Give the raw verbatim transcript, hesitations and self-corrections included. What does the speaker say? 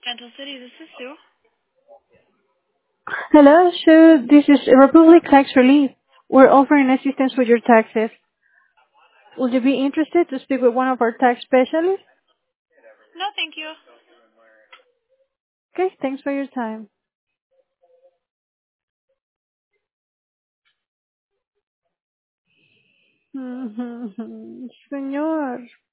Gentle City, this is Sue. Hello, so this is Republic Tax Relief. We're offering assistance with your taxes. Would you be interested to speak with one of our tax specialists? No, thank you. Okay, thanks for your time. Señor.